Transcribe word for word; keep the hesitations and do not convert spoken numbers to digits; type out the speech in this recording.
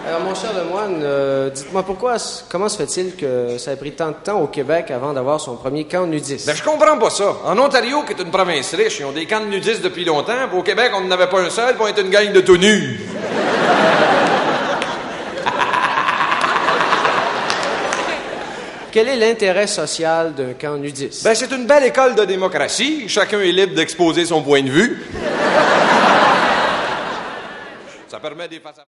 Alors, mon cher Lemoine, euh, dites-moi pourquoi, comment se fait-il que ça a pris tant de temps au Québec avant d'avoir son premier camp nudiste? Ben, je comprends pas ça. En Ontario, qui est une province riche, ils ont des camps de nudistes depuis longtemps, puis au Québec, on n'en avait pas un seul, puis on était une gang de tout nus. Quel est l'intérêt social d'un camp nudiste? Ben, c'est une belle école de démocratie. Chacun est libre d'exposer son point de vue. Ça permet des face à